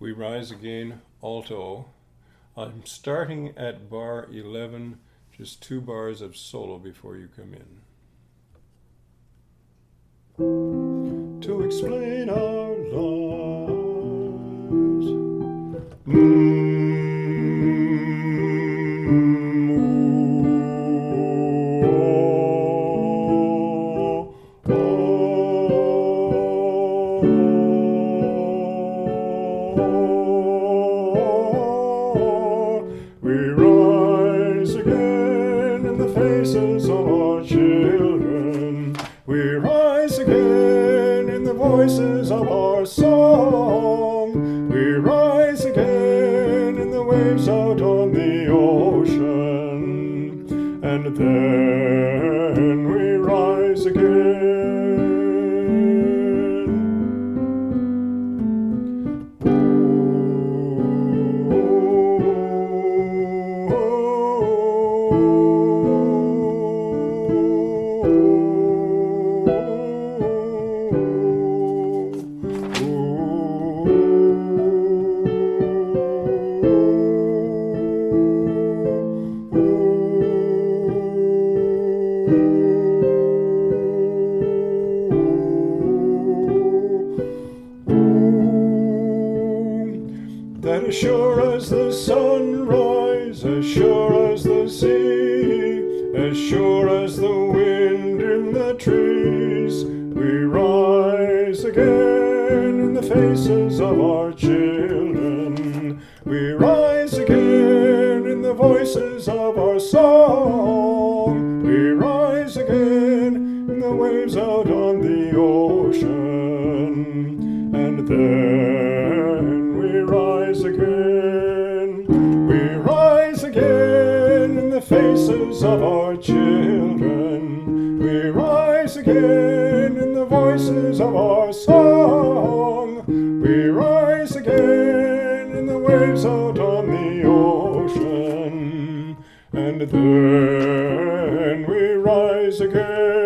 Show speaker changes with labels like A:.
A: We Rise Again, alto. I'm starting at bar 11, just 2 bars of solo before you come in. To explain our lives. We rise again in the faces of our children. We rise again in the voices of our song. We rise again in the waves out on the ocean. And then we rise again. That as sure as the sunrise, as sure as the sea, as sure as the wind in the trees, we rise again in the faces of our children. We rise again in the voices of our song. We rise again in the waves out on the ocean. And then we rise again. We rise again in the faces of our children. We rise again in the voices of our song. We rise again in the waves out on the ocean. And then we rise again.